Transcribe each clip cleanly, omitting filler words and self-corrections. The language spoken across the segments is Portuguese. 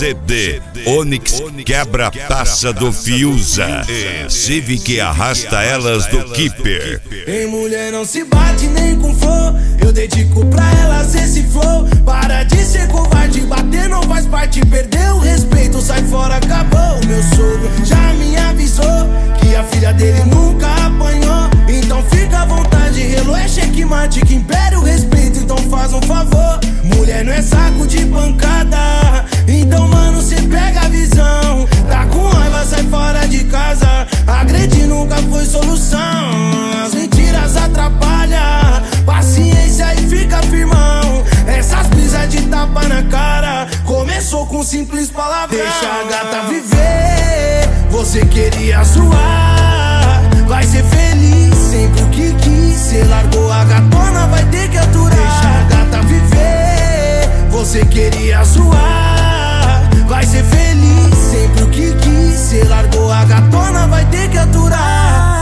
CD Onix quebra-taça do Fiuza e Civic arrasta elas do Keeper. Em mulher não se bate nem com flor, eu dedico pra elas esse flow. Para de ser covarde, bater não faz parte, perdeu o respeito, sai fora, acabou. Meu sogro já me avisou que a filha dele nunca apanhou. Então fica à vontade, relo é checkmate, que impere o respeito, então faz um favor. Mulher não é saco de pancada, então mano cê pega a visão. Tá com raiva, sai fora de casa, agredir nunca foi solução. As mentiras atrapalham, paciência e fica firmão. Essas brisas de tapa na cara começou com simples palavras. Deixa a gata viver, você queria zoar, vai ser feliz sempre o que quis. Cê largou a gatona, vai ter que aturar. Deixa a gata viver, você queria zoar, vai ser feliz sempre o que quis. Cê largou a gatona, vai ter que aturar.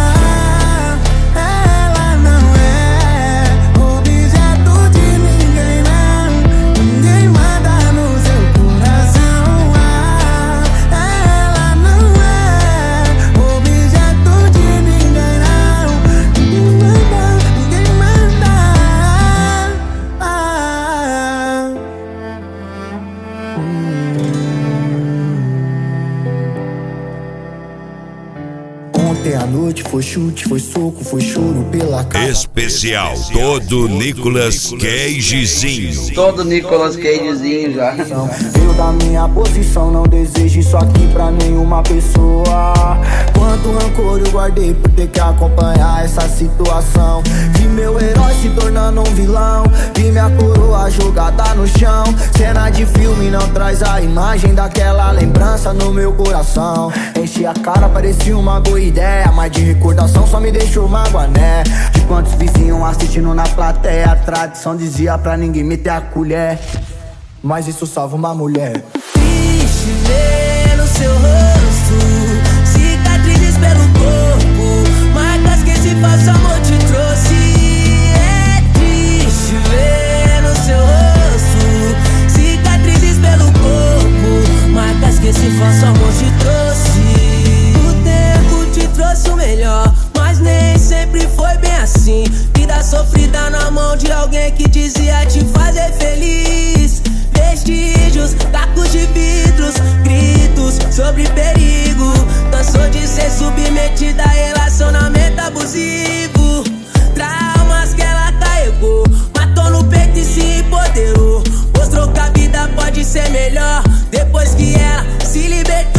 Ontem à noite foi chute, foi soco, foi choro pela cara. Especial todo Nicolas Cagezinho. Todo Nicolas Cagezinho já. Eu da minha posição não desejo isso aqui pra nenhuma pessoa. Quanto rancor eu guardei por ter que acompanhar essa situação. Vi meu herói se tornando um vilão, vi minha coroa jogada no chão. Cena de filme não traz a imagem daquela lembrança no meu coração. Enchi a cara, parecia uma boa ideia, mas de recordação só me deixou magoané. De quantos vizinhos assistindo na plateia, a tradição dizia pra ninguém meter a colher, mas isso salva uma mulher. Triste ver no seu rosto cicatrizes pelo corpo, marcas que esse falso amor te trouxe. É triste ver no seu rosto cicatrizes pelo corpo, marcas que esse falso amor te trouxe. O tempo te trouxe o melhor, mas nem sempre foi bem assim. Vida sofrida na mão de alguém que dizia te fazer feliz. Vestígios, tacos de vidros, gritos sobre perigo. Cansou de ser submetida a relacionamento abusivo. Traumas que ela carregou, matou no peito e se empoderou. Mostrou que a vida pode ser melhor depois que ela se libertou.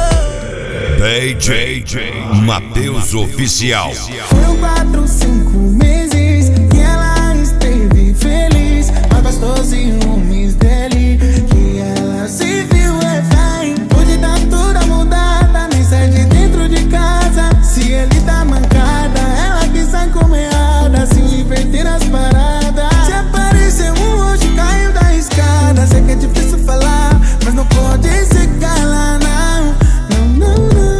DJ Matheus Oficial. Foram 4, 5 meses que ela esteve feliz, mais gostoso e homens dele que ela se viu refém. Hoje tá toda mudada, nem sai de dentro de casa. Se ele tá mancada, ela que sai como errada, sem inverter as paradas. Se apareceu um hoje, caiu da escada. Sei que é difícil falar, mas não pode se calar, não, não, não, não.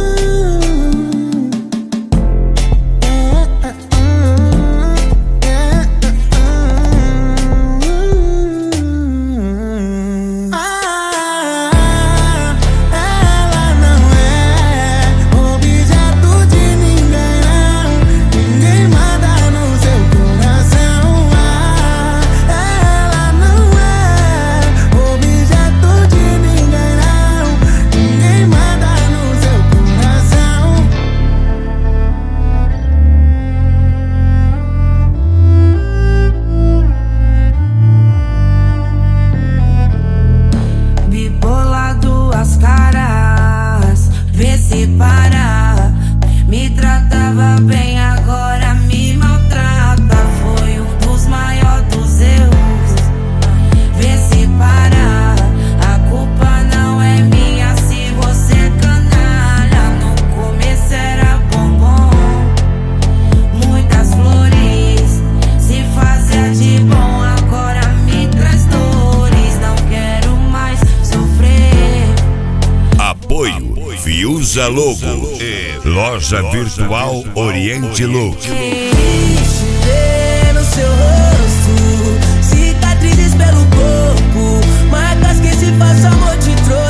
Me tratava bem, agora me maltrata. Foi um dos maiores dos erros. Vê se para, a culpa não é minha se você é canalha. No começo era bombom, muitas flores, se fazia de bom, agora me traz dores. Não quero mais sofrer. Apoio Fiuza Logo e Loja Virtual Oriente Look. Triste ver no seu rosto cicatrizes pelo corpo, marcas que esse falso amor te trouxe.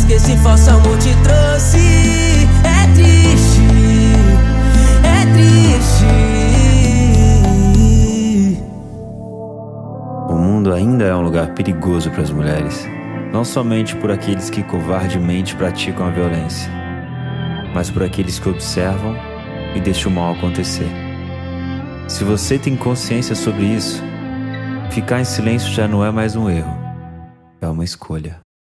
problemas que esse falso amor te trouxe. É triste, é triste. O mundo ainda é um lugar perigoso para as mulheres, não somente por aqueles que covardemente praticam a violência, mas por aqueles que observam e deixam o mal acontecer. Se você tem consciência sobre isso, ficar em silêncio já não é mais um erro, é uma escolha.